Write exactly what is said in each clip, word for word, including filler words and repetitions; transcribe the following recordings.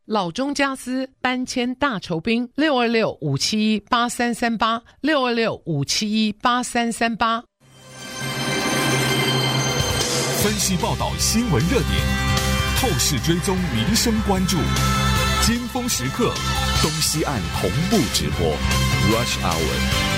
老中家私搬迁大酬宾，六二六五七一八三三八，六二六五七一八三三八。 分析报道新闻热点，透视追踪民生关注，尖峰时刻，东西岸同步直播 Rush Hour。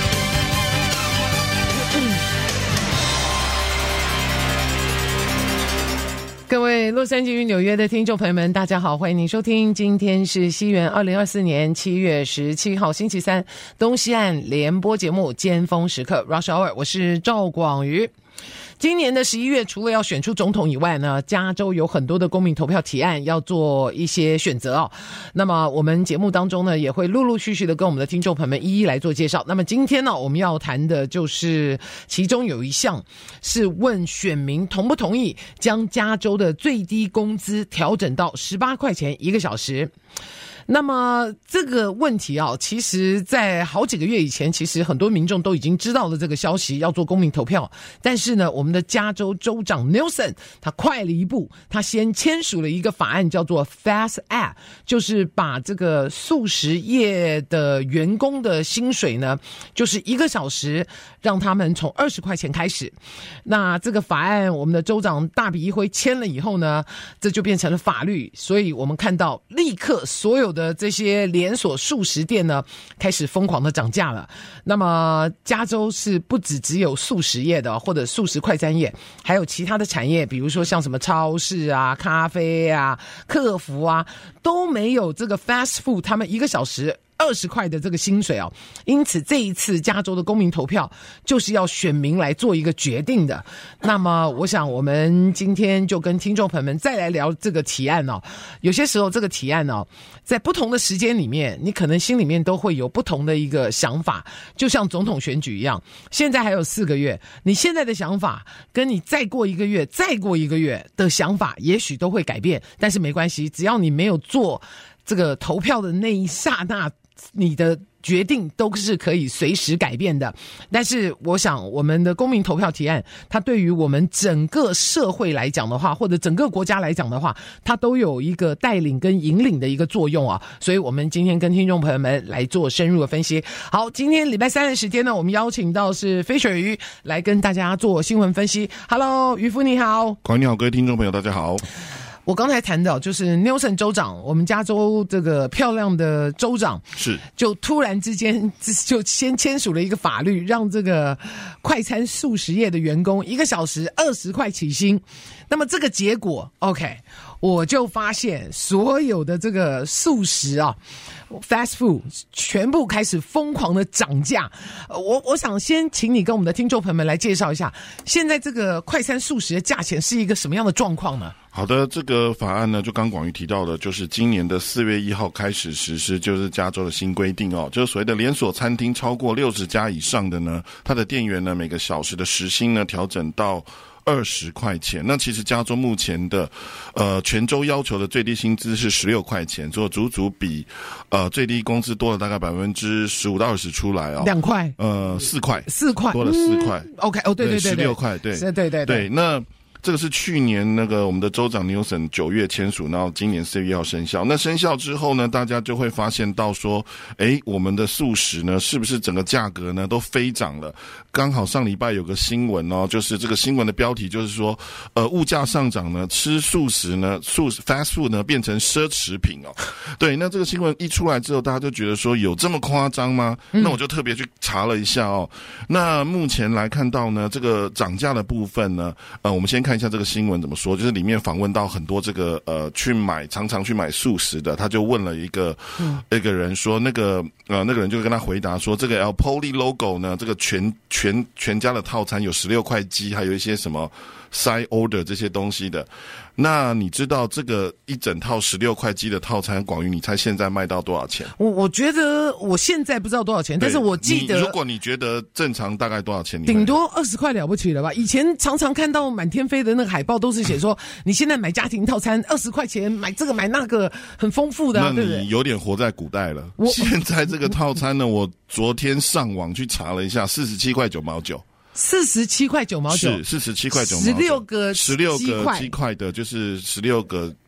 各位洛杉矶与纽约的听众朋友们，大家好，欢迎您收听，今天是西元二零二四年七月十七号星期三，东西岸联播节目尖峰时刻 Rush Hour， 我是赵广瑜。今年的十一月，除了要选出总统以外呢，加州有很多的公民投票提案要做一些选择哦。那么我们节目当中呢，也会陆陆续续的跟我们的听众朋友们一一来做介绍。那么今天呢，我们要谈的就是其中有一项是问选民同不同意将加州的最低工资调整到十八块钱一个小时。那么这个问题啊，其实在好几个月以前，其实很多民众都已经知道了这个消息，要做公民投票。但是呢，我们的加州州长 Newsom 他快了一步，他先签署了一个法案，叫做 Fast Act， 就是把这个速食业的员工的薪水呢，就是一个小时让他们从二十块钱开始。那这个法案，我们的州长大笔一挥签了以后呢，这就变成了法律。所以我们看到立刻所有的的这些连锁速食店呢，开始疯狂的涨价了。那么加州是不只只有速食业的，或者速食快餐业，还有其他的产业，比如说像什么超市啊、咖啡啊、客服啊，都没有这个 fast food 他们一个小时二十块的这个薪水哦。因此这一次加州的公民投票就是要选民来做一个决定的。那么我想我们今天就跟听众朋友们再来聊这个提案哦。有些时候这个提案哦，在不同的时间里面，你可能心里面都会有不同的一个想法，就像总统选举一样，现在还有四个月，你现在的想法跟你再过一个月再过一个月的想法也许都会改变，但是没关系，只要你没有做这个投票的那一刹那，你的决定都是可以随时改变的。但是我想我们的公民投票提案，它对于我们整个社会来讲的话，或者整个国家来讲的话，它都有一个带领跟引领的一个作用啊。所以我们今天跟听众朋友们来做深入的分析。好，今天礼拜三的时间呢，我们邀请到是飞雪鱼来跟大家做新闻分析。Hello， 渔夫你好。 广你好，各位听众朋友大家好。 我刚才谈到就是 Newsom 州长，我们加州这个漂亮的州长， 是就突然之间就先签署了一个法律，让这个快餐速食业的员工一个小时二十块起薪。那么这个结果 OK， 我就发现所有的这个速食啊 fast food 全部开始疯狂的涨价。我我想先请你跟我们的听众朋友们来介绍一下，现在这个快餐速食的价钱是一个什么样的状况呢？ 好的，这个法案呢，就刚广瑜提到的，就是今年的四月一号开始实施，就是加州的新规定哦，就是所谓的连锁餐厅超过六十家以上的呢，它的店员呢每个小时的时薪呢调整到二十块钱。那其实加州目前的呃全州要求的最低薪资是十六块钱，所以足足比呃最低工资多了大概百分之十五到二十出来哦。 两块？ 呃，四块， 四块， 多了四块。 嗯、OK， 哦，对对对对， 十六块，对， 对对对对，那。这个是去年那个我们的州长 Newsom 九月签署，然后今年四月一号生效。那生效之后呢，大家就会发现到说，诶，我们的速食呢，是不是整个价格呢都飞涨了？刚好上礼拜有个新闻哦，就是这个新闻的标题就是说，呃，物价上涨呢，吃速食呢，速 fast food 呢变成奢侈品哦。对，那这个新闻一出来之后，大家就觉得说有这么夸张吗？嗯、那我就特别去查了一下哦。那目前来看到呢，这个涨价的部分呢，呃，我们先看。看一下这个新闻怎么说，就是里面访问到很多这个呃去买常常去买速食的，他就问了一个、嗯、一个人说，那个呃那个人就跟他回答说，这个 El Pollo Logo 呢，这个全全全家的套餐有十六块鸡，还有一些什么 side order 这些东西的。那你知道这个一整套十六块鸡的套餐，广瑜你猜现在卖到多少钱？ 我我觉得我现在不知道多少钱，但是我记得， 如果你觉得正常大概多少钱？ 顶多二十块了不起了吧？以前常常看到满天飞的那个海报，都是写说你现在买家庭套餐二十块钱，买这个买那个，很丰富的、啊。 那你有点活在古代了。现在这个套餐呢，我昨天上网去查了一下，四十七块九毛九。 四十七块九毛九， 是四十七块九毛九， 十六个十六个鸡块的，就是十六个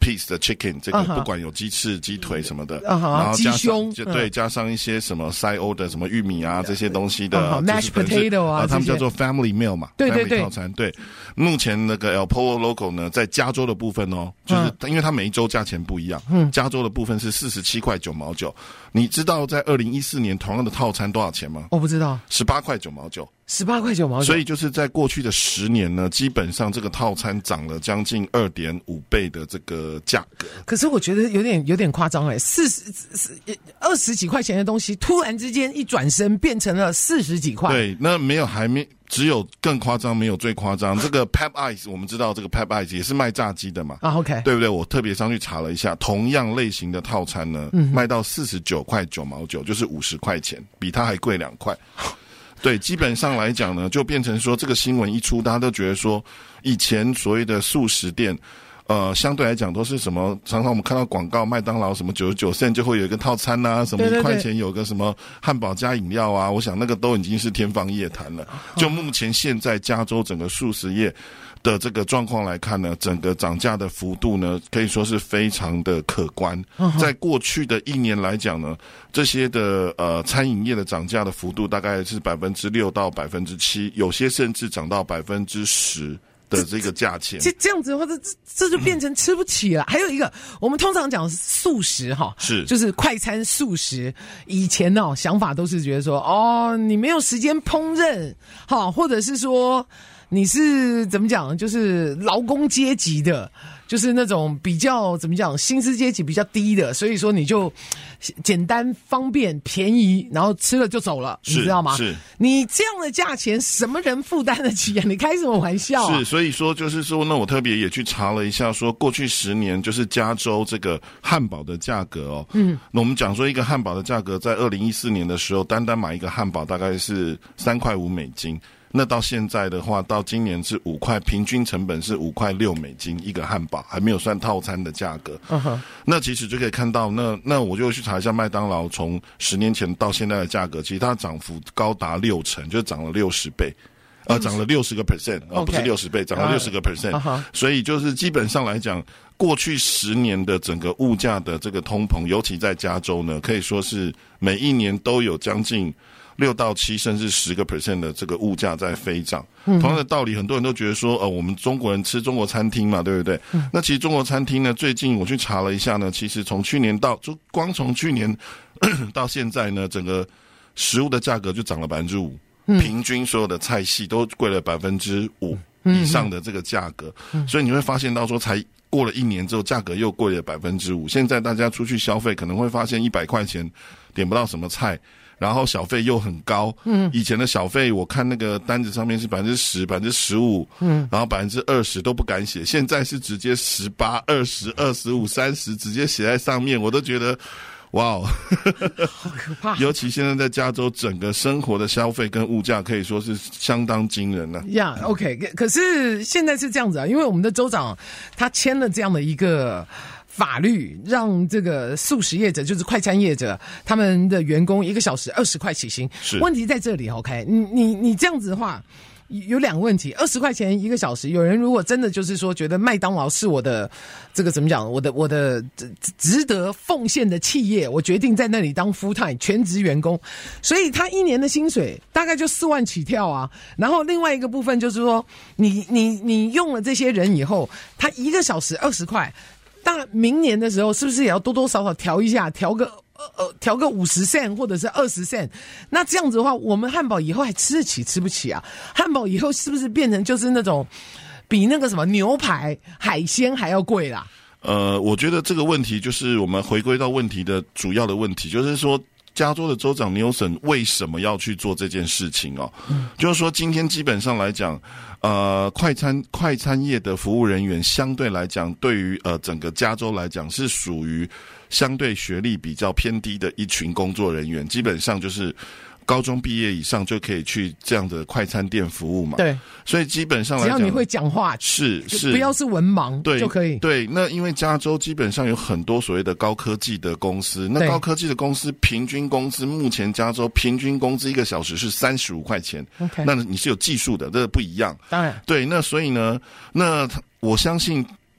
piece 的 chicken， 这个 uh-huh. 不管有鸡翅、鸡腿什么的， uh-huh. 然后加上就对、 嗯、 加上一些什么塞欧的什么玉米啊这些东西的、 uh-huh. mashed potato 啊， 他们叫做 family meal 嘛， 对对对 ，family 套餐。对，目前那个 El Pollo Loco 呢，在加州的部分哦，就是、嗯、因为它每一州价钱不一样，嗯，加州的部分是四十七块九毛九。你知道在二零一四年同样的套餐多少钱吗？ 我不知道， 十八块九毛九。 十八块九毛九， 所以就是在过去的十年呢，基本上这个套餐涨了将近二点五倍的这个价格。 可是我觉得有点有点夸张哎，四十二十几块钱的东西，突然之间一转身变成了四十几块。 对，那没有还没只有更夸张，没有最夸张。这个 Pep Ice 我们知道，这个 Pep Ice 也是卖炸鸡的嘛。 啊 ，OK， 对不对？我特别上去查了一下，同样类型的套餐呢，嗯、卖到四十九块九毛九，就是五十块钱，比它还贵两块。对，基本上来讲呢，就变成说这个新闻一出，大家都觉得说，以前所谓的素食店，呃，相对来讲都是什么？常常我们看到广告，麦当劳什么九十九 cent 就会有一个套餐啊，什么一块钱有个什么汉堡加饮料啊，我想那个都已经是天方夜谭了。就目前现在加州整个素食业的这个状况来看呢，整个涨价的幅度呢，可以说是非常的可观。在过去的一年来讲呢，这些的呃餐饮业的涨价的幅度大概是百分之六到百分之七，有些甚至涨到百分之十的这个价钱。 这这样子的话，这这就变成吃不起了。嗯、还有一个，我们通常讲素食哈， 是就是快餐素食。以前呢、哦、想法都是觉得说，哦，你没有时间烹饪，哈，或者是说。你是怎么讲？就是劳工阶级的，就是那种比较怎么讲，薪资阶级比较低的，所以说你就简单、方便、便宜，然后吃了就走了，你知道吗？ 是， 你这样的价钱，什么人负担得起啊？你开什么玩笑啊？ 是，所以说就是说，那我特别也去查了一下，说过去十年就是加州这个汉堡的价格哦，嗯，那我们讲说一个汉堡的价格，在二零一四年的时候，单单买一个汉堡大概是三块五美金。那到现在的话，到今年是五块，平均成本是五块六美金一个汉堡，还没有算套餐的价格。Uh-huh. 那其实就可以看到，那那我就去查一下麦当劳从十年前到现在的价格，其实它涨幅高达六成，就涨了六十倍，呃，涨了六十个 percent， 而不是六十倍，涨了六十个 percent。所以就是基本上来讲，过去十年的整个物价的这个通膨，尤其在加州呢，可以说是每一年都有将近。六到七甚至十个 percent 的这个物价在飞涨，嗯、同样的道理，很多人都觉得说，呃，我们中国人吃中国餐厅嘛，对不对？嗯、那其实中国餐厅呢，最近我去查了一下呢，其实从去年到就光从去年到现在呢，整个食物的价格就涨了百分之五，平均所有的菜系都贵了百分之五以上的这个价格，嗯、所以你会发现到说才。过了一年之后，价格又贵了百分之五。现在大家出去消费，可能会发现一百块钱点不到什么菜，然后小费又很高。嗯，以前的小费我看那个单子上面是百分之十、百分之十五，嗯，然后百分之二十都不敢写，现在是直接十八、二十、二十五、三十，直接写在上面，我都觉得。哇哦， 好可怕！ 尤其现在在加州，整个生活的消费跟物价可以说是相当惊人了。 呀、yeah, ，OK， 可是现在是这样子啊，因为我们的州长他签了这样的一个法律，让这个素食业者，就是快餐业者，他们的员工一个小时二十块起薪。 是， 问题在这里 ，OK， 你你你这样子的话。有两个问题，二十块钱一个小时。有人如果真的就是说，觉得麦当劳是我的这个怎么讲，我的我的值得奉献的企业，我决定在那里当 full time 全职员工，所以他一年的薪水大概就四万起跳啊。然后另外一个部分就是说，你你你用了这些人以后，他一个小时二十块，但明年的时候是不是也要多多少少调一下，调个？呃，调个五十 cent 或者是二十 cent， 那这样子的话，我们汉堡以后还吃得起吃不起啊？汉堡以后是不是变成就是那种比那个什么牛排、海鲜还要贵啦？ 呃，我觉得这个问题就是我们回归到问题的主要的问题，就是说。加州的州长纽森为什么要去做这件事情哦？嗯、就是说，今天基本上来讲，呃，快餐快餐业的服务人员相对来讲，对于呃整个加州来讲，是属于相对学历比较偏低的一群工作人员，基本上就是高中毕业以上就可以去这样的快餐店服务嘛。 对， 所以基本上来讲， 只要你会讲话， 是是， 不要是文盲， 对就可以。 对，那因为加州基本上有很多所谓的高科技的公司，那高科技的公司平均工资，目前加州平均工资一个小时是三十五块钱。OK， 那你是有技术的，这个不一样。 当然， 对，那所以呢，那我相信。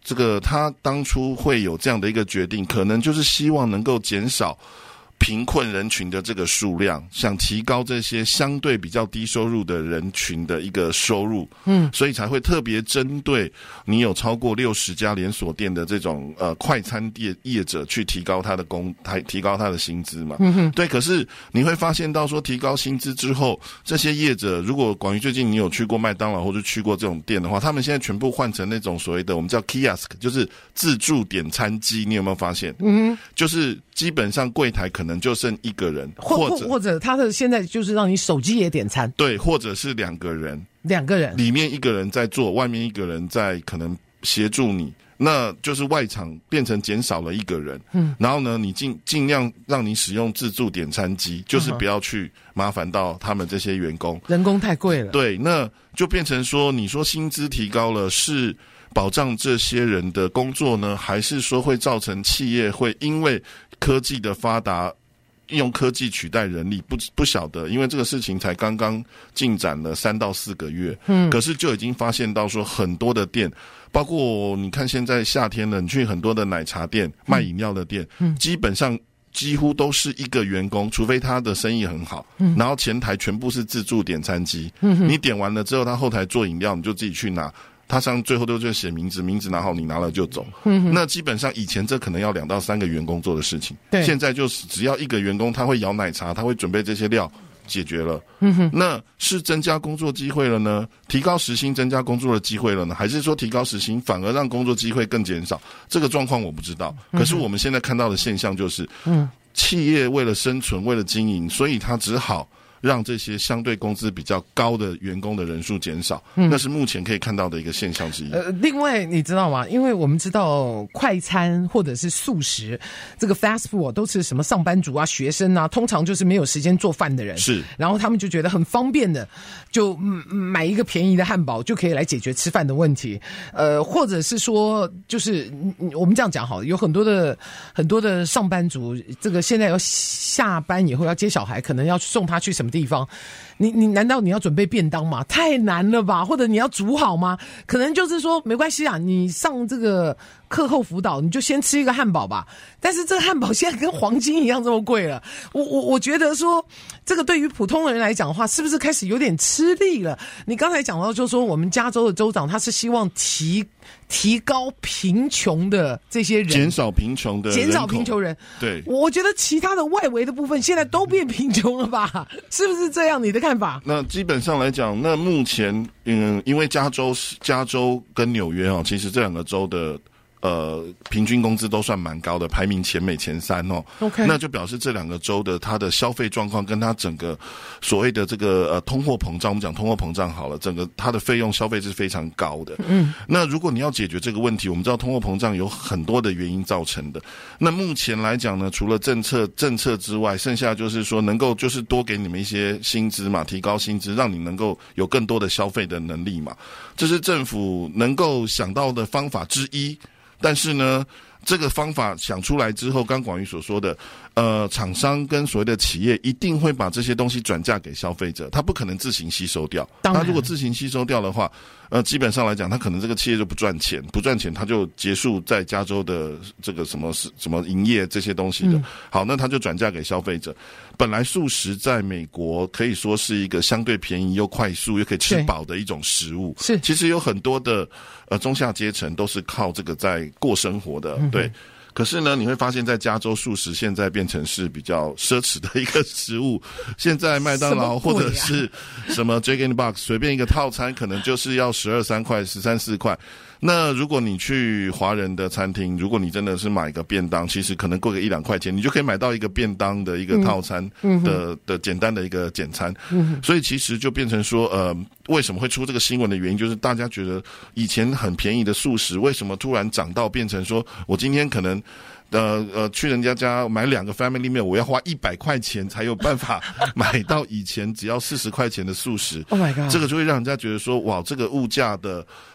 这个他当初会有这样的一个决定，可能就是希望能够减少贫困人群的这个数量，想提高这些相对比较低收入的人群的一个收入，嗯，所以才会特别针对你有超过六十家连锁店的这种呃快餐店业者去提高他的工，提高他的薪资嘛，嗯哼，对。可是你会发现到说，提高薪资之后，这些业者如果广宇最近你有去过麦当劳或者去过这种店的话，他们现在全部换成那种所谓的我们叫 kiosk， 就是自助点餐机，你有没有发现？嗯，就是基本上柜台可能就剩一个人， 或者或者他的现在就是让你手机也点餐， 对，或者是两个人， 两个人里面一个人在做，外面一个人在可能协助你，那就是外场变成减少了一个人，嗯，然后呢，你尽尽量让你使用自助点餐机，就是不要去麻烦到他们这些员工， 人工太贵了， 对，那就变成说，你说薪资提高了是保障这些人的工作呢，还是说会造成企业会因为科技的发达，用科技取代人力，不不晓得，因为这个事情才刚刚进展了三到四个月，嗯，可是就已经发现到说很多的店，包括你看现在夏天了，你去很多的奶茶店、卖饮料的店，嗯，基本上几乎都是一个员工，除非他的生意很好，嗯，然后前台全部是自助点餐机，嗯，你点完了之后，他后台做饮料，你就自己去拿。他上最后都就写名字，名字拿好你拿了就走。嗯，那基本上以前这可能要两到三个员工做的事情，对，现在就是只要一个员工，他会摇奶茶，他会准备这些料，解决了。嗯哼，那是增加工作机会了呢？提高时薪增加工作的机会了呢？还是说提高时薪反而让工作机会更减少？这个状况我不知道。可是我们现在看到的现象就是，嗯，企业为了生存，为了经营，所以他只好让这些相对工资比较高的员工的人数减少，嗯，那是目前可以看到的一个现象之一。 呃，另外你知道吗？因为我们知道快餐或者是速食，这个 fast food 都是什么上班族啊、学生啊，通常就是没有时间做饭的人，是，然后他们就觉得很方便的，就买一个便宜的汉堡就可以来解决吃饭的问题。呃，或者是说，就是我们这样讲好了，有很多的很多的上班族，这个现在要下班以后要接小孩，可能要送他去什么地方，你你难道你要准备便当吗？太难了吧？或者你要煮好吗？可能就是说没关系啊，你上这个课后辅导，你就先吃一个汉堡吧。但是这个汉堡现在跟黄金一样这么贵了，我我我觉得说，这个对于普通人来讲的话，是不是开始有点吃力了？你刚才讲到，就是说我们加州的州长他是希望提提高贫穷的这些人， 减少贫穷的人口， 减少贫穷人。对，我觉得其他的外围的部分现在都变贫穷了吧？是不是这样？你的看法？ 那基本上来讲，那目前嗯，因为加州加州跟纽约啊，其实这两个州的呃平均工资都算蛮高的，排名前美前三哦。OK， 那就表示这两个州的它的消费状况跟它整个所谓的这个呃通货膨胀，我们讲通货膨胀好了，整个它的费用消费是非常高的。嗯，那如果你要解决这个问题，我们知道通货膨胀有很多的原因造成的。那目前来讲呢，除了政策政策之外，剩下就是说能够就是多给你们一些薪资嘛，提高薪资，让你能够有更多的消费的能力嘛，这是政府能够想到的方法之一。但是呢，这个方法想出来之后，刚广宇所说的，呃，厂商跟所谓的企业一定会把这些东西转嫁给消费者，他不可能自行吸收掉。他如果自行吸收掉的话，呃，基本上来讲，他可能这个企业就不赚钱，不赚钱他就结束在加州的这个什么什么营业这些东西的。嗯、好，那他就转嫁给消费者。本来素食在美国可以说是一个相对便宜又快速又可以吃饱的一种食物，是其实有很多的呃中下阶层都是靠这个在过生活的，嗯、对。可是呢，你会发现在加州素食现在变成是比较奢侈的一个食物。现在麦当劳或者是什么 Jack in the Box 随便一个套餐可能就是要十二三块、十三四块。那如果你去华人的餐厅，如果你真的是买一个便当，其实可能贵个一两块钱，你就可以买到一个便当的一个套餐的、嗯嗯、的简单的一个简餐。嗯、所以其实就变成说，呃，为什么会出这个新闻的原因，就是大家觉得以前很便宜的素食，为什么突然涨到变成说我今天可能。呃呃，去人家家买两个 family meal， 我要花一百块钱才有办法买到以前只要四十块钱的素食。Oh my god！ 这个就会让人家觉得说，哇，这个物价的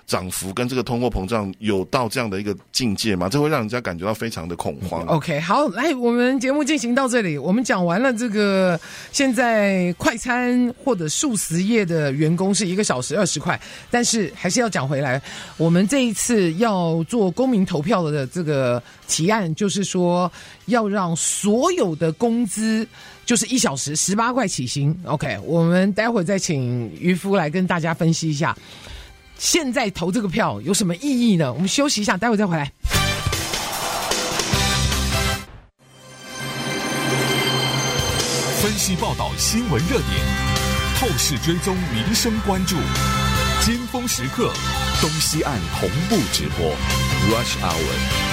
涨幅跟这个通货膨胀有到这样的一个境界吗？这会让人家感觉到非常的恐慌。 OK， 好，来，我们节目进行到这里，我们讲完了这个现在快餐或者素食业的员工是一个小时二十块，但是还是要讲回来，我们这一次要做公民投票的这个提案，就是说要让所有的工资就是一小时十八块起薪。 OK， 我们待会再请渔夫来跟大家分析一下现在投这个票有什么意义呢？我们休息一下，待会再回来。 分析报道新闻热点，透视追踪民生关注，尖峰时刻东西岸同步直播 Rush Hour。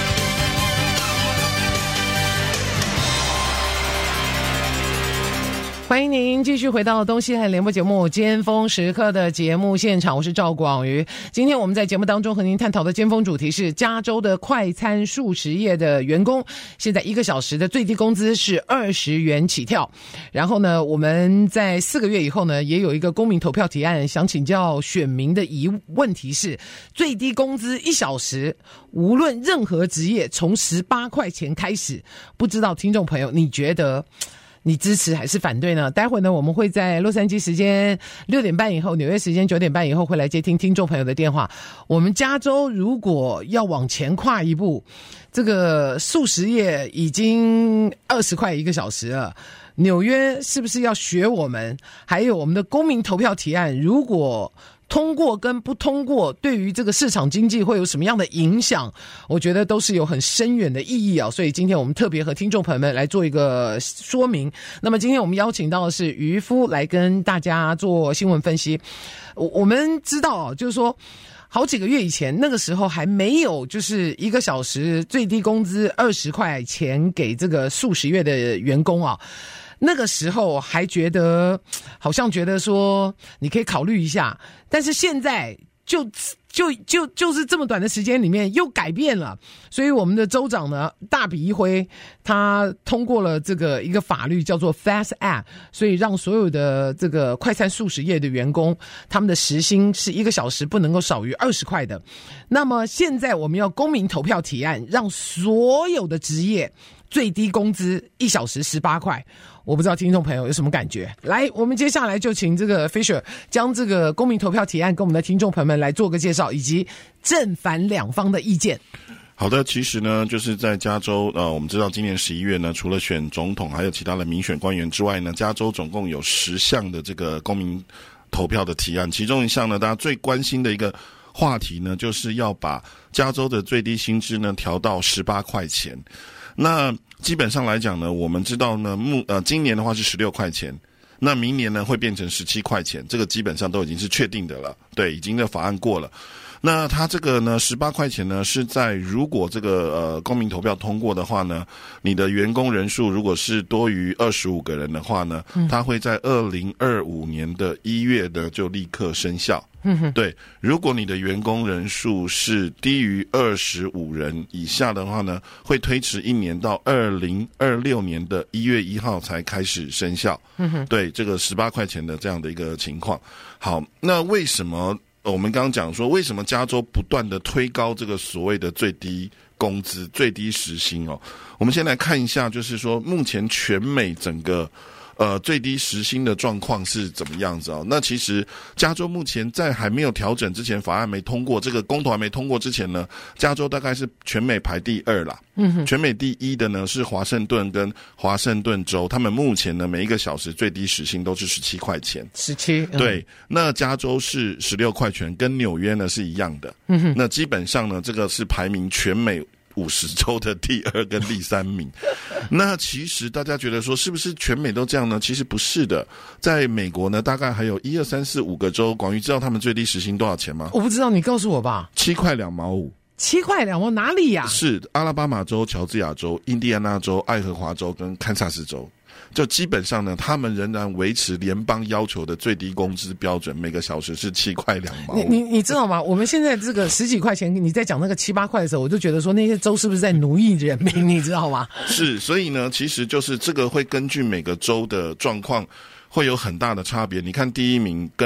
欢迎您继续回到东西岸联播节目尖峰时刻的节目现场，我是赵广瑜。今天我们在节目当中和您探讨的尖峰主题是加州的快餐素食业的员工现在一个小时的最低工资是二十元起跳。然后呢，我们在四个月以后呢也有一个公民投票提案，想请教选民的疑问题是最低工资一小时无论任何职业从十八块钱开始，不知道听众朋友你觉得你支持还是反对呢？待会呢，我们会在洛杉矶时间六点半以后，纽约时间九点半以后会来接听听众朋友的电话。我们加州如果要往前跨一步，这个素食业已经二十块一个小时了，纽约是不是要学我们？还有我们的公民投票提案，如果通过跟不通过对于这个市场经济会有什么样的影响，我觉得都是有很深远的意义啊。所以今天我们特别和听众朋友们来做一个说明。那么今天我们邀请到的是渔夫来跟大家做新闻分析。我我们知道就是说好几个月以前，那个时候还没有就是一个小时最低工资二十块钱给这个素食业的员工啊，那个时候还觉得好像觉得说你可以考虑一下，但是现在就就就就是这么短的时间里面又改变了。所以我们的州长呢大笔一挥，他通过了这个一个法律叫做 Fast Act， 所以让所有的这个快餐素食业的员工他们的时薪是一个小时不能够少于二十块的。那么现在我们要公民投票提案，让所有的职业最低工资一小时十八块。我不知道听众朋友有什么感觉。来，我们接下来就请这个 Fisher 将这个公民投票提案跟我们的听众朋友们来做个介绍，以及正反两方的意见。 好的，其实呢，就是在加州，呃，我们知道今年十一月呢，除了选总统，还有其他的民选官员之外呢，加州总共有十项的这个公民投票的提案，其中一项呢，大家最关心的一个话题呢，就是要把加州的最低薪资呢调到十八块钱。那基本上来讲呢，我们知道呢，目呃今年的话是十六块钱，那明年呢会变成十七块钱，这个基本上都已经是确定的了，对，已经的法案过了。那它这个呢十八块钱呢是在如果这个呃公民投票通过的话呢，你的员工人数如果是多于二十五个人的话呢，它会在二零二五年的一月的就立刻生效。嗯，对，如果你的员工人数是低于二十五人以下的话呢，会推迟一年到二零二六年的一月一号才开始生效。嗯，对，这个十八块钱的这样的一个情况。好，那为什么我们刚刚讲说，为什么加州不断的推高这个所谓的最低工资、最低时薪哦？我们先来看一下，就是说目前全美整个呃最低时薪的状况是怎么样子哦？那其实加州目前在还没有调整之前，法案没通过，这个公投还没通过之前呢，加州大概是全美排第二啦。嗯哼，全美第一的呢是华盛顿跟华盛顿州，他们目前呢每一个小时最低时薪都是十七块钱。 十七、嗯、 对，那加州是十六块钱，跟纽约呢是一样的。嗯哼，那基本上呢，这个是排名全美五十州的第二跟第三名。那其实大家觉得说是不是全美都这样呢？其实不是的，在美国呢大概还有一二三四五个州。广瑜知道他们最低时薪多少钱吗？ 我不知道，你告诉我吧。 七块两毛五。 七块两毛哪里呀、啊？ 是阿拉巴马州、乔治亚州、印第安纳州、爱荷华州跟堪萨斯州。就基本上呢，他们仍然维持联邦要求的最低工资标准，每个小时是七块两毛。你你你知道吗？我们现在这个十几块钱，你在讲那个七八块的时候，我就觉得说那些州是不是在奴役人民？你知道吗？ 是，所以呢，其实就是这个会根据每个州的状况会有很大的差别。你看第一名跟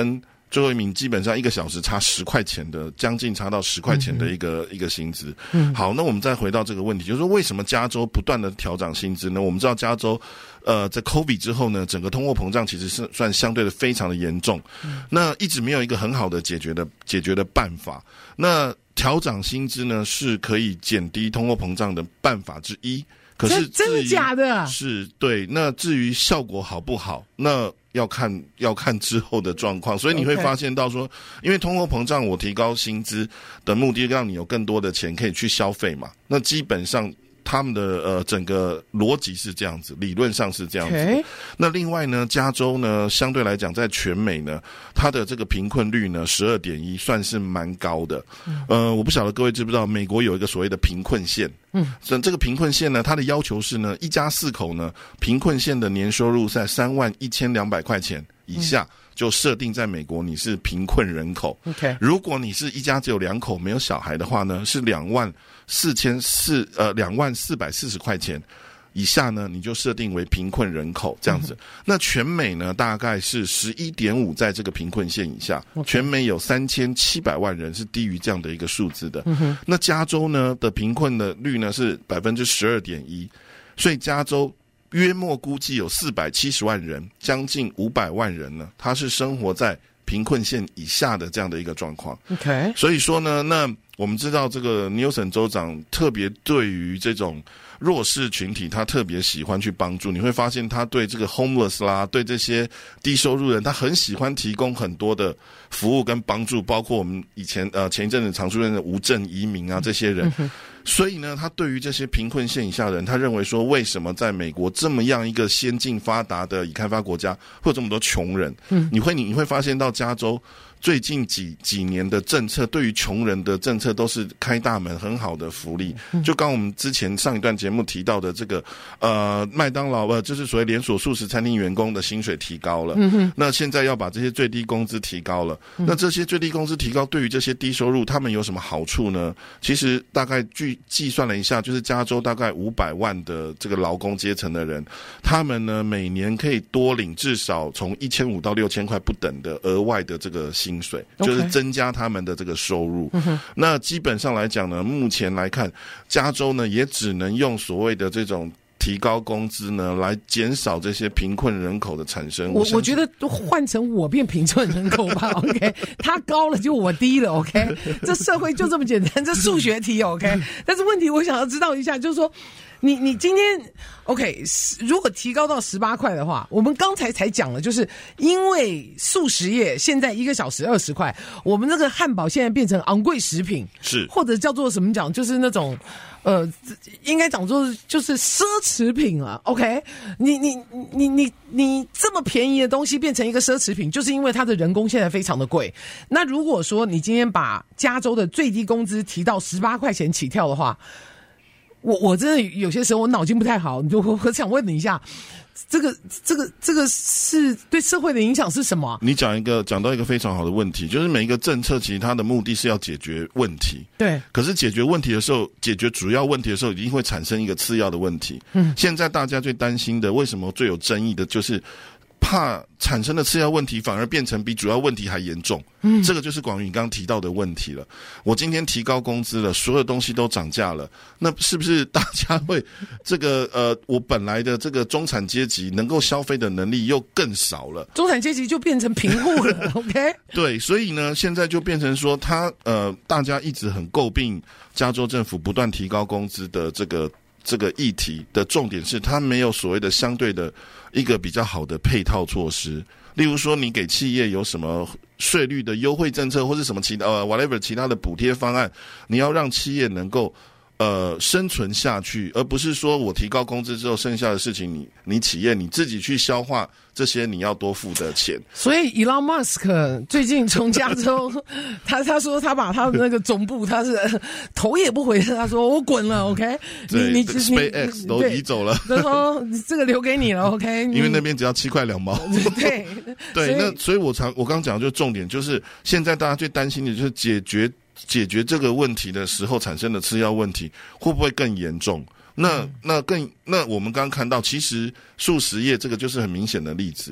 最后一名基本上一个小时差十块钱的，将近差到十块钱的一个、嗯、一个薪资。嗯，好，那我们再回到这个问题，就是说为什么加州不断的调涨薪资呢？我们知道加州，呃，在 COVID 之后呢，整个通货膨胀其实是算相对的非常的严重，嗯、那一直没有一个很好的解决的解决的办法。那调涨薪资呢，是可以减低通货膨胀的办法之一。可是真的假的？ 是对。那至于效果好不好，那要看要看之后的状况。所以你会发现到说， okay. 因为通货膨胀，我提高薪资的目的让你有更多的钱可以去消费嘛。那基本上他们的呃整个逻辑是这样子，理论上是这样子。Okay. 那另外呢，加州呢相对来讲在全美呢，它的这个贫困率呢 十二点一 算是蛮高的。嗯、呃，我不晓得各位知不知道，美国有一个所谓的贫困线。嗯，这个贫困线呢，它的要求是呢，一家四口呢，贫困线的年收入在三万一千两百块钱以下，嗯、就设定在美国你是贫困人口。 OK， 如果你是一家只有两口没有小孩的话呢，是两万四千四呃两万四百四十块钱。以下呢，你就设定为贫困人口这样子。嗯、那全美呢，大概是 十一点五 在这个贫困线以下。Okay. 全美有三千七百万人是低于这样的一个数字的。嗯、那加州呢的贫困的率呢是 百分之十二点一， 所以加州约莫估计有四百七十万人，将近五百万人呢，他是生活在贫困线以下的这样的一个状况。 OK， 所以说呢，那我们知道这个 Newsom 州长特别对于这种弱势群体，他特别喜欢去帮助。你会发现他对这个 homeless 啦，对这些低收入人，他很喜欢提供很多的服务跟帮助，包括我们以前呃前一阵子常出现的无证移民啊这些人。嗯、所以呢，他对于这些贫困线以下的人，他认为说，为什么在美国这么样一个先进发达的已开发国家，会有这么多穷人？嗯，你会你你会发现到加州最近几几年的政策，对于穷人的政策都是开大门，很好的福利。就刚我们之前上一段节目提到的这个，呃，麦当劳呃，就是所谓连锁素食餐厅员工的薪水提高了。嗯、那现在要把这些最低工资提高了。嗯、那这些最低工资提高，对于这些低收入，他们有什么好处呢？其实大概据计算了一下，就是加州大概五百万的这个劳工阶层的人，他们呢每年可以多领至少从一千五到六千块不等的额外的这个薪水，就是增加他们的这个收入。Okay. 那基本上来讲呢，目前来看，加州呢也只能用所谓的这种提高工资呢，来减少这些贫困人口的产生。 我我觉得换成我变贫困人口吧，OK， 他高了就我低了 ，OK， 这社会就这么简单，这数学题 ，OK。但是问题我想要知道一下，就是说，你你今天 OK， 如果提高到十八块的话，我们刚才才讲了，就是因为素食业现在一个小时二十块，我们那个汉堡现在变成昂贵食品， 是或者叫做什么讲，就是那种。呃，应该讲做就是奢侈品了 ，OK？ 你你你你你这么便宜的东西变成一个奢侈品，就是因为它的人工现在非常的贵。那如果说你今天把加州的最低工资提到十八块钱起跳的话，我我真的有些时候我脑筋不太好，我我想问你一下。这个这个这个是对社会的影响是什么？ 你讲一个讲到一个非常好的问题，就是每一个政策其实它的目的是要解决问题， 对。 可是解决问题的时候，解决主要问题的时候，一定会产生一个次要的问题。嗯，现在大家最担心的，为什么最有争议的，就是怕产生的次要问题反而变成比主要问题还严重。嗯，这个就是广宇你刚刚提到的问题了。我今天提高工资了，所有东西都涨价了，那是不是大家会这个呃，我本来的这个中产阶级能够消费的能力又更少了， 中产阶级就变成贫户了？OK， 对，所以呢，现在就变成说，他呃，大家一直很诟病加州政府不断提高工资的这个。这个议题的重点是，它没有所谓的相对的一个比较好的配套措施。例如说，你给企业有什么税率的优惠政策，或是什么其他呃 whatever 其他的补贴方案，你要让企业能够呃生存下去，而不是说我提高工资之后，剩下的事情你你企业你自己去消化这些你要多付的钱。 所以 Elon Musk 最近从加州，他他说他把他的那个总部，他是头也不回的，他说我滚了 ，OK？ 对，你 SpaceX 都移走了， 他说这个留给你了 ，OK？ 因为那边只要七块两毛。 对对，那所以我常我刚讲就重点就是现在大家最担心的就是解决解决这个问题的时候产生的次要问题会不会更严重？那那更那我们刚刚看到，其实素食业这个就是很明显的例子。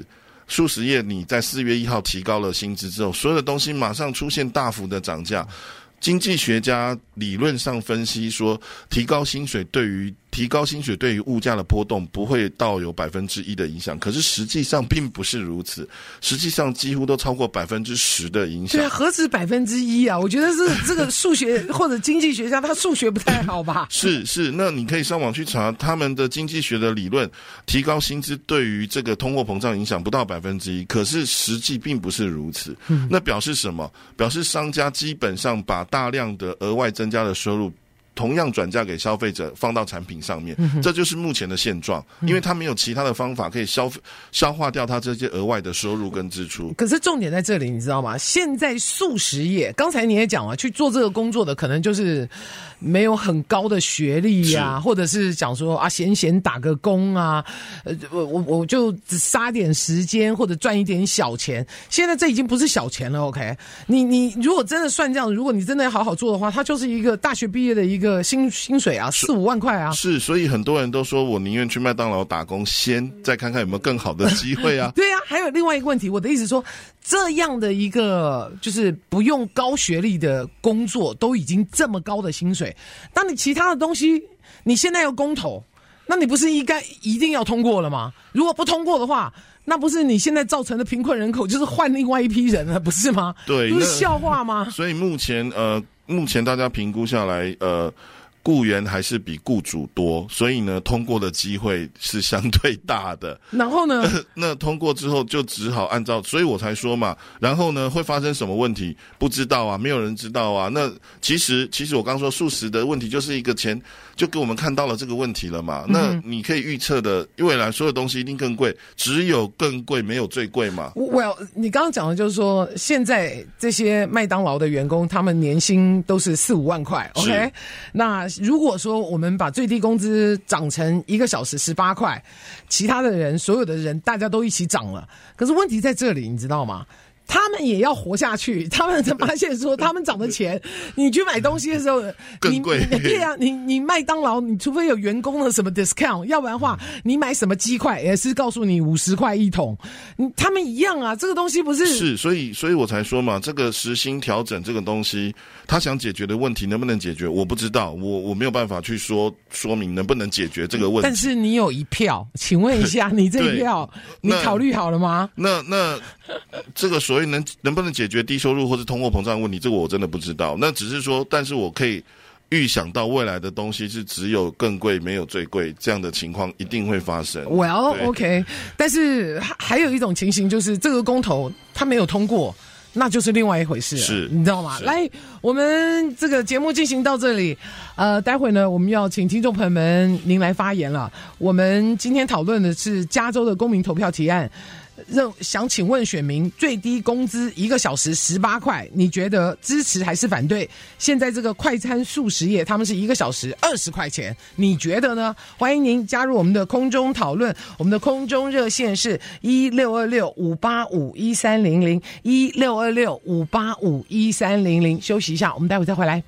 素食业你在四月一号提高了薪资之后，所有的东西马上出现大幅的涨价。经济学家理论上分析说，提高薪水对于提高薪水对于物价的波动不会到有百分之一的影响，可是实际上并不是如此，实际上几乎都超过百分之十的影响。 对啊，何止百分之一啊？我觉得是这个数学或者经济学家他数学不太好吧？ 是是，那你可以上网去查他们的经济学的理论，提高薪资对于这个通货膨胀影响不到百分之一，可是实际并不是如此。嗯，那表示什么？表示商家基本上把大量的额外增加的收入同样转嫁给消费者，放到产品上面，嗯、这就是目前的现状。因为他没有其他的方法可以消消化掉他这些额外的收入跟支出。 可是重点在这里，你知道吗？现在素食业，刚才你也讲了，去做这个工作的可能就是没有很高的学历呀、啊，或者是讲说啊，闲闲打个工啊，呃，我我我就只杀点时间或者赚一点小钱。现在这已经不是小钱了 ，OK？ 你你如果真的算这样，如果你真的要好好做的话，它就是一个大学毕业的一个。薪薪水啊，四五万块啊， 是，所以很多人都说我宁愿去麦当劳打工，先再看看有没有更好的机会啊。 对啊，还有另外一个问题，我的意思说，这样的一个就是不用高学历的工作，都已经这么高的薪水，当你其他的东西，你现在要公投，那你不是应该一定要通过了吗？如果不通过的话，那不是你现在造成的贫困人口，就是换另外一批人了，不是吗？ 对， 不是笑话吗？ 所以目前呃。目前大家评估下来，呃，雇员还是比雇主多，所以呢，通过的机会是相对大的。 然后呢？ 呃、那通过之后就只好按照，所以我才说嘛。然后呢，会发生什么问题？不知道啊，没有人知道啊。那其实，其实我刚说素食的问题就是一个钱，就给我们看到了这个问题了嘛。嗯、那你可以预测的，未来所有东西一定更贵，只有更贵，没有最贵嘛。 Well， 你刚刚讲的就是说，现在这些麦当劳的员工，他们年薪都是四五万块 ，OK？ 那如果说我们把最低工资涨成一个小时十八块，其他的人所有的人大家都一起涨了，可是问题在这里，你知道吗？他们也要活下去，他们才发现说他们涨的钱，你去买东西的时候更贵。 对啊，你你麦当劳，你除非有员工的什么 discount， 要不然的话，你买什么鸡块也是告诉你五十块一桶，他们一样啊，这个东西不是是，所以所以我才说嘛，这个时薪调整这个东西，他想解决的问题能不能解决，我不知道，我我没有办法去说说明能不能解决这个问题。 但是你有一票，请问一下，你这一票你考虑好了吗？ 那那这个所谓能能不能解决低收入或是通货膨胀的问题，这个我真的不知道。那只是说，但是我可以预想到未来的东西是只有更贵没有最贵，这样的情况一定会发生。 Well, OK， 但是还有一种情形就是这个公投它没有通过，那就是另外一回事了， 是， 你知道吗？来，我们这个节目进行到这里，呃，待会呢，我们要请听众朋友们您来发言了。我们今天讨论的是加州的公民投票提案。认想请问选民，最低工资一个小时十八块，你觉得支持还是反对？现在这个快餐素食业，他们是一个小时二十块钱，你觉得呢？欢迎您加入我们的空中讨论，我们的空中热线是一六二六五八五一三零零一六二六五八五一三零零。休息一下，我们待会再回来。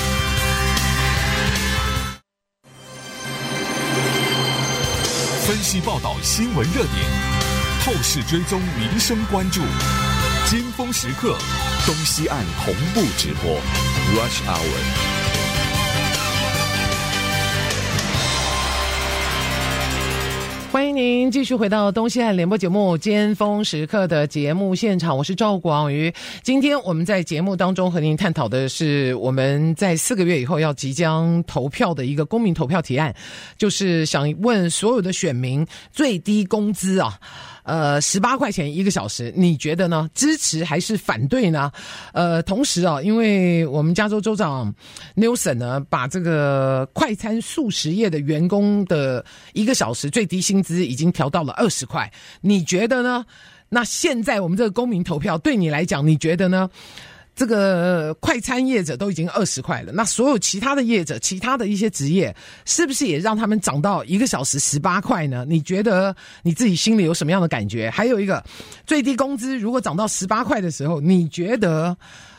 分析报道新闻热点。透视追踪民生关注，尖峰时刻，东西岸同步直播 ，Rush Hour。 欢迎您继续回到东西岸联播节目尖峰时刻的节目现场，我是赵广瑜。今天我们在节目当中和您探讨的是我们在四个月以后要即将投票的一个公民投票提案，就是想问所有的选民最低工资啊。呃，十八块钱一个小时，你觉得呢？支持还是反对呢？呃，同时啊，因为我们加州州长 Newsom 呢，把这个快餐素食业的员工的一个小时最低薪资已经调到了二十块，你觉得呢？那现在我们这个公民投票对你来讲，你觉得呢？这个快餐业者都已经二十块了，那所有其他的业者，其他的一些职业，是不是也让他们涨到一个小时十八块呢？你觉得你自己心里有什么样的感觉？还有一个，最低工资如果涨到十八块的时候，你觉得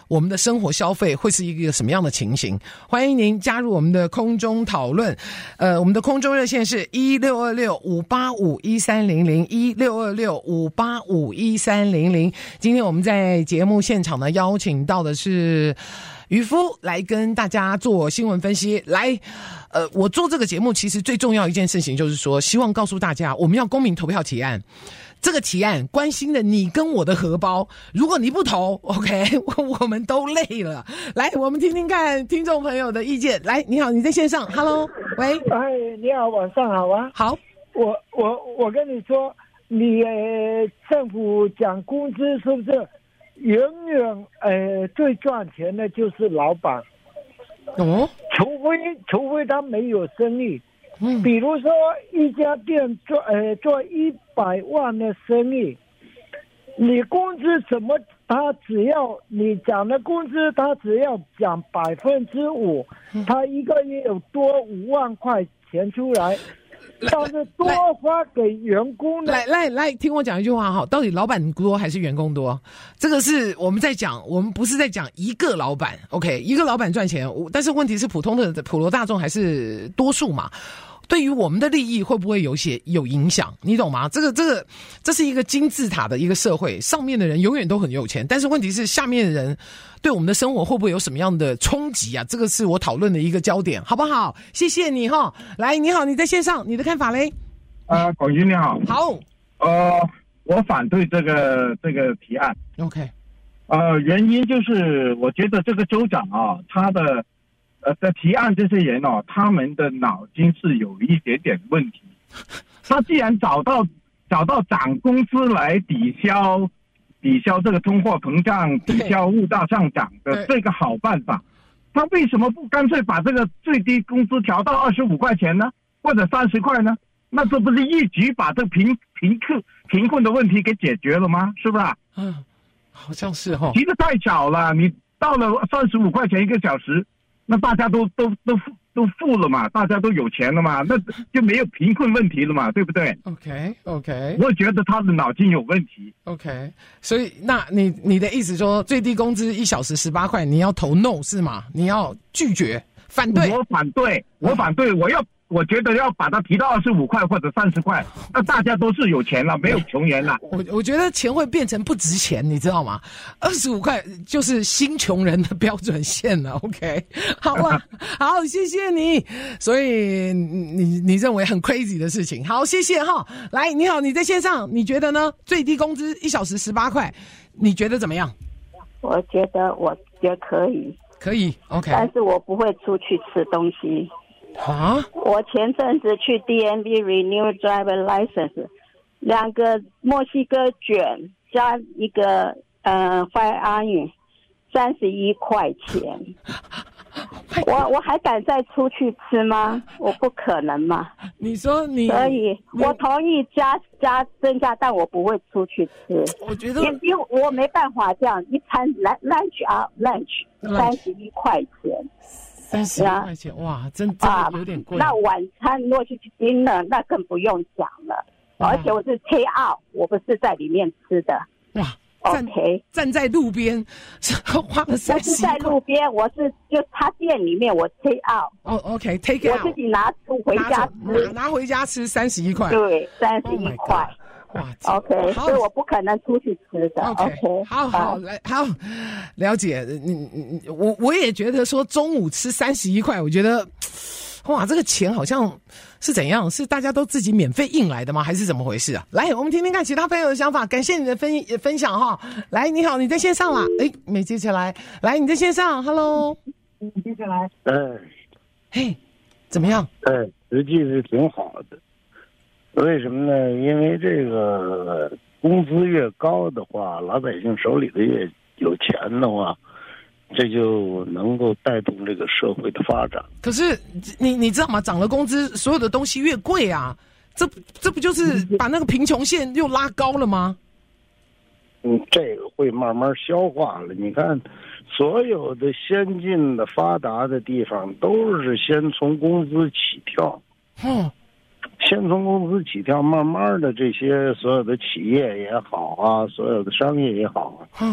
我们的生活消费会是一个什么样的情形？欢迎您加入我们的空中讨论。呃，我们的空中热线是一六二六五八五一三零零一六二六五八五一三零零。今天我们在节目现场呢，邀请到的是渔夫来跟大家做新闻分析。来，呃，我做这个节目其实最重要一件事情就是说，希望告诉大家，我们要公民投票提案。这个提案关心的你跟我的荷包，如果你不投 OK 我们都累了。来，我们听听看听众朋友的意见。来，你好，你在线上 Hello 喂， 哎，你好，晚上好啊。 好， 我我我跟你说，你、呃、政府讲工资是不是永远呃最赚钱的就是老板？ 哦， 除非除非他没有生意。 嗯， 比如说一家店做呃做一百万的生意，你工资怎么他只要你讲的工资他只要讲百分之五，他一个月有多五万块钱出来，但是多发给员工的。 来来来，听我讲一句话哈，到底老板多还是员工多？这个是我们在讲，我们不是在讲一个老板 ，OK， 一个老板赚钱，但是问题是普通的普罗大众还是多数嘛？对于我们的利益会不会有些有影响？你懂吗？这个这个这是一个金字塔的一个社会，上面的人永远都很有钱，但是问题是下面的人对我们的生活会不会有什么样的冲击啊？这个是我讨论的一个焦点，好不好？谢谢你哈。来，你好，你在线上，你的看法嘞？ 呃，广军你好。 好。 呃，我反对这个这个提案。 OK。 呃，原因就是我觉得这个州长啊，他的。呃，在提案这些人哦，他们的脑筋是有一点点问题。他既然找到找到涨工资来抵消抵消这个通货膨胀、抵消物价上涨的这个好办法，他为什么不干脆把这个最低工资调到二十五块钱呢，或者三十块呢？那这不是一举把这贫贫困贫困的问题给解决了吗？是不是？ 嗯，好像是哦。 提得太巧了，你到了三十五块钱一个小时。那大家都都都都富了嘛，大家都有钱了嘛，那就没有贫困问题了嘛，对不对 ？OK OK， 我觉得他的脑筋有问题。 OK， 所以那你你的意思说最低工资一小时十八块，你要投 no 是吗？你要拒绝反对？ 我反对，我反对，我要。我觉得要把它提到二十五块或者三十块，那大家都是有钱了，没有穷人了。 我我觉得钱会变成不值钱，你知道吗？二十五块就是新穷人的标准线了。OK， 好了，好，谢谢你。所以你你认为很 crazy 的事情，好，谢谢哈。来，你好，你在线上，你觉得呢？最低工资一小时十八块，你觉得怎么样？ 我觉得我觉得可以， 可以 ，OK， 但是我不会出去吃东西。 啊！ 我前阵子去 D M V renew driver license， 两个墨西哥卷加一个呃 fire iron， 三十一块钱。我我还敢再出去吃吗？我不可能嘛。 你说你， 所以我同意加加增加，但我不会出去吃。 我觉得因为我没办法这样一餐 lunch 啊 lunch 三十一块钱。 三十块钱，哇，真真的有点贵。 那晚餐如果去盯了，那更不用讲了。而且我是 take out， 我不是在里面吃的。 哇 ，OK， 站在路边，花了三十。 我是在路边，我是就他店里面我 take out。 哦 ，OK，take out， 我自己拿出回家吃， 拿回家吃三十一块。 对，三十一块。 哇 ，OK， 所以我不可能出去吃的。OK，, okay 好好来，好了解。你你我我也觉得说中午吃三十一块，我觉得哇，这个钱好像是怎样？是大家都自己免费印来的吗？还是怎么回事啊？来，我们听听看其他朋友的想法。感谢你的分分享哈。来，你好，你在线上啦？哎，没接起来。来，你在线上 ，Hello， 你接下来。 嗯， 嘿，怎么样？ 嗯，实际是挺好的。为什么呢？因为这个工资越高的话，老百姓手里的越有钱的话，这就能够带动这个社会的发展。 可是你你知道吗？涨了工资，所有的东西越贵啊，这这不就是把那个贫穷线又拉高了吗？ 嗯，这个会慢慢消化了。你看，所有的先进的发达的地方都是先从工资起跳。 嗯。 先从工资起跳，慢慢的这些所有的企业也好啊，所有的商业也好啊， 嗯，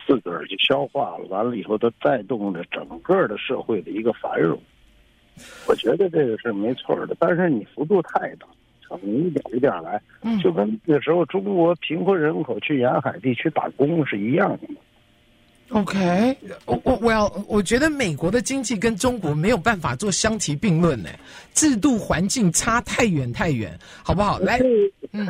自个儿就消化了，完了以后它带动着整个的社会的一个繁荣。我觉得这个是没错的，但是你幅度太大，你一点一点来，就跟那时候中国贫困人口去沿海地区打工是一样的。 OK， 我我我要我觉得美国的经济跟中国没有办法做相提并论呢，制度环境差太远太远，好不好？来，嗯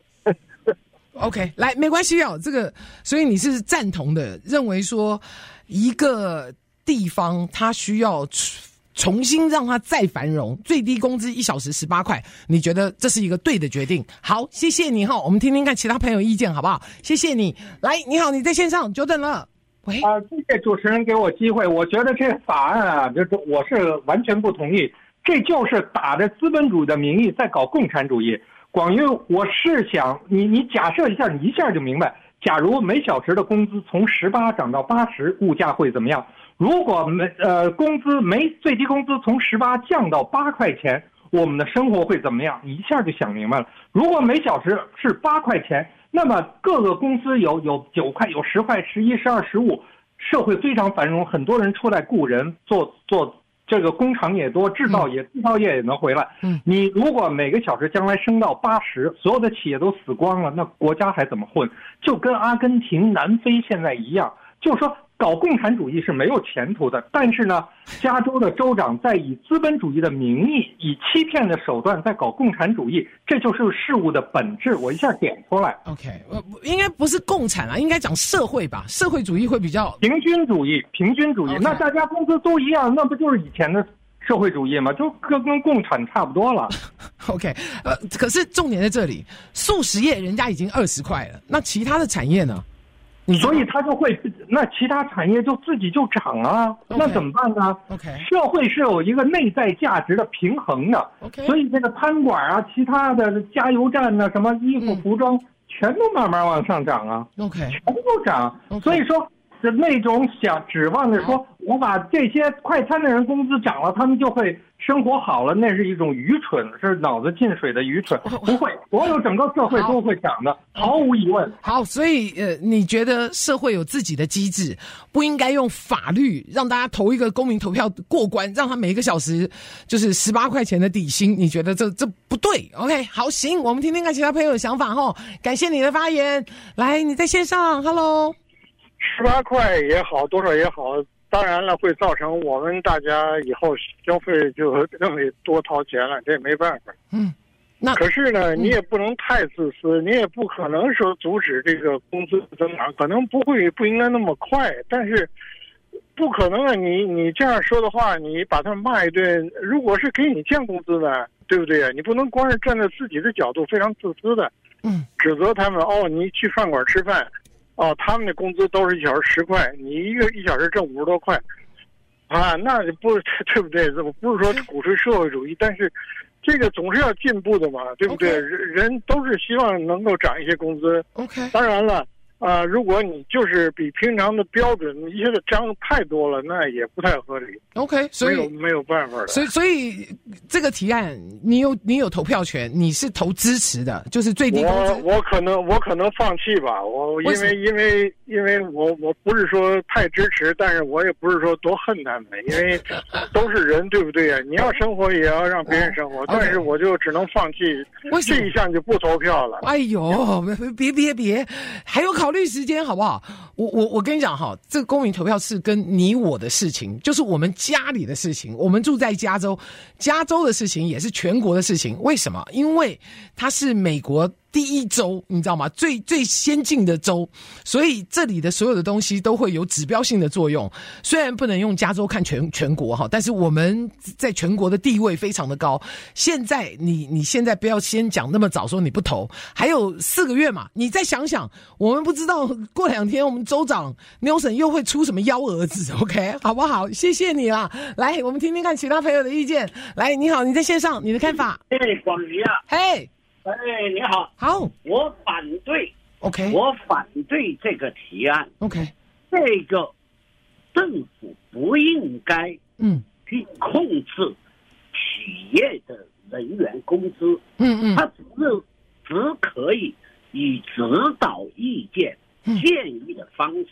，OK， 来，没关系哦，这个，所以你是赞同的，认为说一个地方它需要重新让它再繁荣，最低工资一小时十八块，你觉得这是一个对的决定？好，谢谢你哈，我们听听看其他朋友意见好不好？谢谢你，来，你好，你在线上，久等了。喂， 啊、呃，谢谢主持人给我机会。我觉得这个法案啊，就是我是完全不同意，这就是打着资本主义的名义在搞共产主义。广宇，我是想你，你假设一下，你一下就明白，假如每小时的工资从十八涨到八十，物价会怎么样？如果每呃工资每最低工资从十八降到八块钱，我们的生活会怎么样？你一下就想明白了。如果每小时是八块钱，那么各个公司有有九块、有十块、十一、十二、十五，社会非常繁荣，很多人出来雇人做做这个工厂也多，制造业、制造业也能回来。嗯，你如果每个小时将来升到八十，所有的企业都死光了，那国家还怎么混？就跟阿根廷、南非现在一样，就是说搞共产主义是没有前途的。但是呢，加州的州长在以资本主义的名义，以欺骗的手段在搞共产主义，这就是事物的本质。我一下点出来。 OK， 应该不是共产啊，应该讲社会吧？社会主义会比较平均主义，平均主义。Okay. 那大家工资都一样，那不就是以前的社会主义吗？就跟跟共产差不多了。 OK， 呃，可是重点在这里，素食业人家已经二十块了，那其他的产业呢？ 所以它就会，那其他产业就自己就涨啊， okay, 那怎么办呢 ？OK， 社会是有一个内在价值的平衡的。 OK， 所以这个餐馆啊，其他的加油站呢，什么衣服、服装，嗯、全都慢慢往上涨啊。 OK， 全都涨。 Okay. 所以说，是那种想指望着说，我把这些快餐的人工资涨了，他们就会生活好了，那是一种愚蠢，是脑子进水的愚蠢。不会，所有整个社会都会涨的，毫无疑问。 好，所以呃，你觉得社会有自己的机制，不应该用法律让大家投一个公民投票过关，让他每一个小时就是十八块钱的底薪？你觉得这这不对 ？OK， 好，行，我们听听看其他朋友的想法哈。感谢你的发言，来，你在线上 ，Hello。 十八块也好，多少也好，当然了，会造成我们大家以后消费就认为多掏钱了，这也没办法。 嗯，那可是呢，你也不能太自私，你也不可能说阻止这个工资增长，可能不会不应该那么快，但是不可能啊！你你这样说的话，你把他们骂一顿，如果是给你降工资的，对不对啊？你不能光是站在自己的角度非常自私的， 嗯， 指责他们哦，你去饭馆吃饭。哦，他们的工资都是一小时十块，你一个一小时挣五十多块，啊，那不对不对？我不是说鼓吹社会主义，但是这个总是要进步的嘛，对不对？ Okay. 人人都是希望能够涨一些工资。 OK， 当然了。啊、呃，如果你就是比平常的标准一下子涨太多了，那也不太合理。 OK， 所以没有没有办法的。 所以所以这个提案，你有你有投票权，你是投支持的，就是最低工资。 我我可能我可能放弃吧，我因为因为因为我我不是说太支持，但是我也不是说多恨他们，因为都是人，对不对呀？你要生活也要让别人生活， okay. 但是我就只能放弃这一项就不投票了。 哎呦，别别别，还有考虑时间好不好？我我我跟你讲哈，这个公民投票是跟你我的事情，就是我们家里的事情。我们住在加州，加州的事情也是全国的事情。为什么？因为它是美国第一州，你知道吗？最最先进的州，所以这里的所有的东西都会有指标性的作用。虽然不能用加州看全全国哈，但是我们在全国的地位非常的高。现在你你现在不要先讲那么早说你不投，还有四个月嘛，你再想想，我们不知道过两天我们州长 Newsom 又会出什么幺蛾子 ，OK 好不好？谢谢你啦，来我们听听看其他朋友的意见。来，你好，你在线上，你的看法？ 哎，广宇啊， 嘿。Hey. 哎，你好， 好， 我反对 ，OK， 我反对这个提案 ，OK， 这个政府不应该嗯去控制企业的人员工资， 嗯嗯， 它只是只可以以指导意见、 嗯、 建议的方式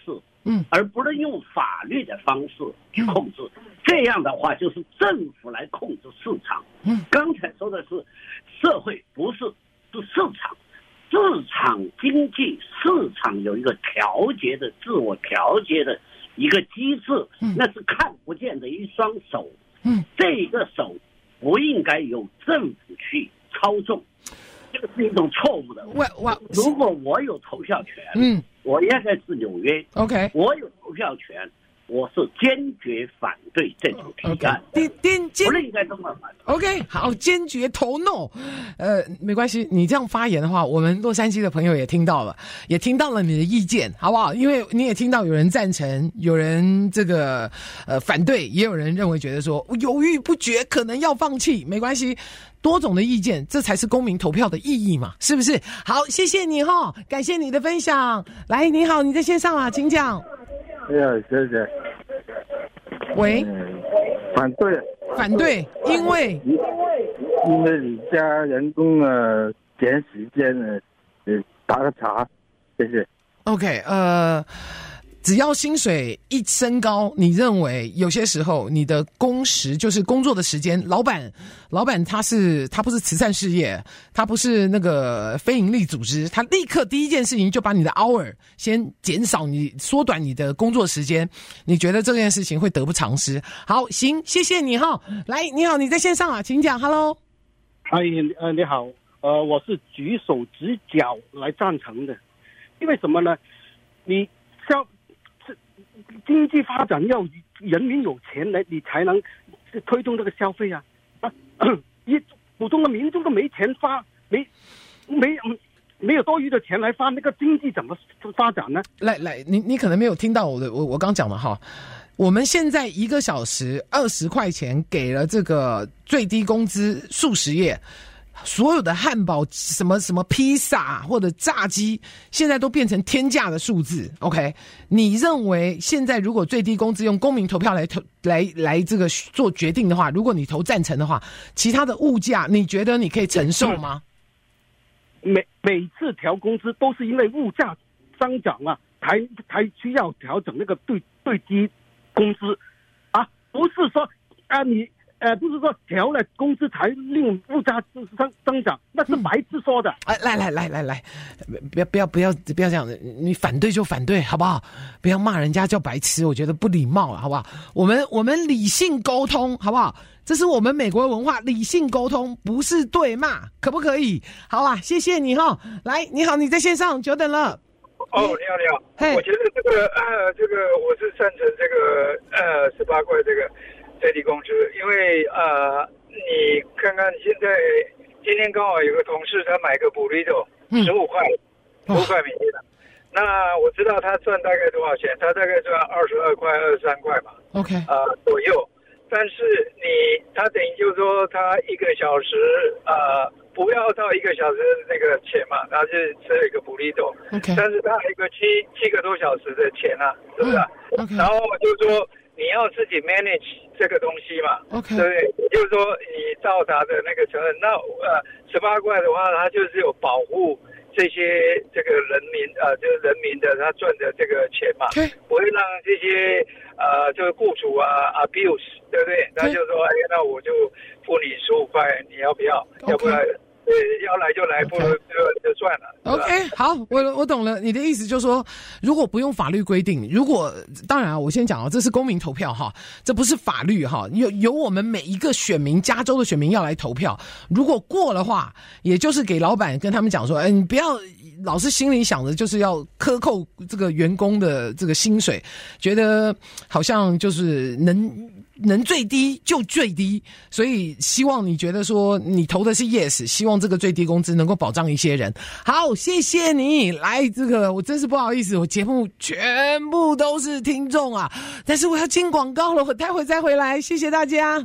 嗯，而不是用法律的方式去控制。嗯、这样的话，就是政府来控制市场。嗯，刚才说的是社会，不是是市场。市场经济，市场有一个调节的、自我调节的一个机制，嗯、那是看不见的一双手。嗯，这个手不应该由政府去操纵，这个是一种错误的。 我我如果我有投票权，嗯，我现在是纽约 ，OK， 我有投票权。我是坚决反对这种提案， 坚坚坚不应该这么反对。 OK， 好，坚决投 no。呃，没关系，你这样发言的话，我们洛杉矶的朋友也听到了，也听到了你的意见，好不好？因为你也听到有人赞成，有人这个呃反对，也有人认为觉得说犹豫不决，可能要放弃，没关系。多种的意见，这才是公民投票的意义嘛，是不是？好，谢谢你哈，感谢你的分享。来，你好，你在线上啊，请讲。 哎呀，谢谢。 喂、 嗯，反对， 反对，因为因为你加人工啊，减时间呢，呃，打个叉，谢谢。 OK， 呃。只要薪水一升高，你认为有些时候你的工时就是工作的时间，老板老板他是他不是慈善事业，他不是那个非营利组织，他立刻第一件事情就把你的 hour 先减少，你缩短你的工作时间，你觉得这件事情会得不偿失？好，行，谢谢你哈。来，你好，你在线上啊，请讲 ，Hello。 哎，呃，你好，呃，我是举手指脚来赞成的，因为什么呢？你像。经济发展要人民有钱来，你才能推动这个消费啊！啊，一普通的民众都没钱发，没没没有多余的钱来发，那个经济怎么发展呢？ 来来，你你可能没有听到我的，我我刚讲了哈。我们现在一个小时二十块钱给了这个最低工资素食业。所有的汉堡、什么什么披萨或者炸鸡，现在都变成天价的数字。OK， 你认为现在如果最低工资用公民投票来投来来这个做决定的话，如果你投赞成的话，其他的物价你觉得你可以承受吗？ 每每次调工资都是因为物价上涨啊，才才需要调整那个最最低工资啊，不是说啊你。呃，不是说调了工资才令物价增增长，那是白痴说的。 哎、嗯，来来来来来，不要不要不要不要这样的，你反对就反对，好不好？不要骂人家叫白痴，我觉得不礼貌了，好不好？我们我们理性沟通，好不好？这是我们美国文化，理性沟通不是对骂，可不可以？好啊，谢谢你哈。来，你好，你在线上，久等了。 哦，你好，你好。嘿，我觉得这个呃，这个我是赞成这个呃十八块这个。最低工资，因为呃，你看看现在今天刚好有个同事他买个burrito里头十五块，十五块美金的。那我知道他赚大概多少钱，他大概赚二十二块、二十三块嘛。 OK， 呃左右。但是你他等于就是说他一个小时呃不要到一个小时那个钱嘛，他是吃了一个burrito。 OK， 但是他还有一个七七个多小时的钱啊，是不是、啊嗯 okay. 然后就是说。你要自己 manage 这个东西嘛 ，OK， 对不对？就是说你到达的那个成本，那呃十八块的话，它就是有保护这些这个人民呃，就是人民的他赚的这个钱嘛， okay. 不会让这些呃就是雇主啊 abuse， 对不对？他就说，哎，那我就付你十五块，你要不要？ Okay. 要不然？对，要来就来，不如就就算了。 OK， 好，我我懂了。你的意思就是说，如果不用法律规定，如果当然啊，我先讲哦，这是公民投票哈，这不是法律哈，有有我们每一个选民，加州的选民要来投票。如果过的话，也就是给老板跟他们讲说，哎，你不要老是心里想着就是要克扣这个员工的这个薪水，觉得好像就是能。能最低就最低，所以希望你觉得说你投的是 yes， 希望这个最低工资能够保障一些人。好，谢谢你来这个，我真是不好意思，我节目全部都是听众啊，但是我要进广告了，我待会再回来，谢谢大家。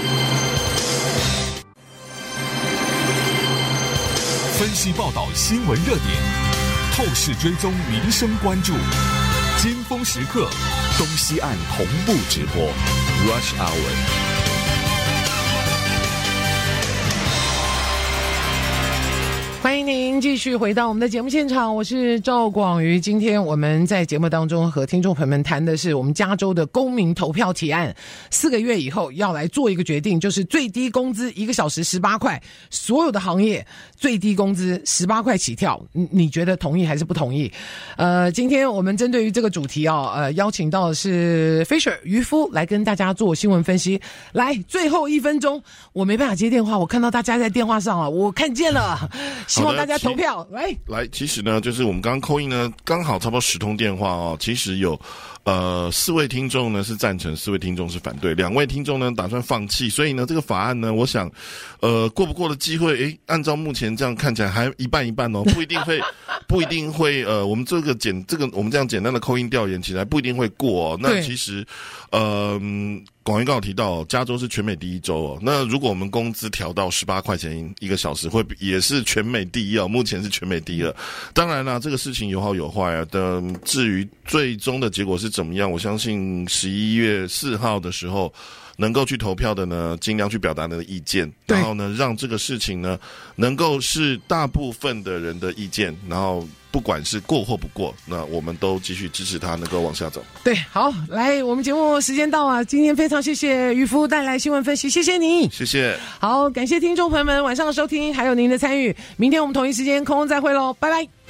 分析报道新闻热点，透视追踪民生关注，尖峰时刻，东西岸同步直播 Rush Hour。 欢迎您继续回到我们的节目现场，我是赵广瑜。今天我们在节目当中和听众朋友们谈的是我们加州的公民投票提案，四个月以后要来做一个决定，就是最低工资一个小时十八块，所有的行业最低工资十八块起跳，你你觉得同意还是不同意？呃，今天我们针对于这个主题啊，呃，邀请到的是 Fisher 渔夫来跟大家做新闻分析。来，最后一分钟，我没办法接电话，我看到大家在电话上啊，我看见了。希望大家投票来来，其实呢，就是我们刚刚call in呢，刚好差不多十通电话哦。其实有呃四位听众呢是赞成，四位听众是反对，两位听众呢打算放弃。所以呢，这个法案呢，我想呃过不过的机会，诶，按照目前这样看起来还一半一半哦，不一定会不一定会呃，我们这个简这个我们这样简单的call in调研起来不一定会过哦。那其实呃。广瑜刚好提到，加州是全美第一州哦。那如果我们工资调到十八块钱一个小时，会也是全美第一哦。目前是全美第一了。当然啦，这个事情有好有坏啊。的至于最终的结果是怎么样，我相信十一月四号的时候，能够去投票的呢，尽量去表达你的意见，然后呢，让这个事情呢，能够是大部分的人的意见，然后。不管是过或不过，那我们都继续支持他能够往下走。 对，好，来，我们节目时间到啊，今天非常谢谢渔夫带来新闻分析，谢谢你， 谢谢。 好，感谢听众朋友们晚上的收听，还有您的参与，明天我们同一时间空中再会喽，拜拜。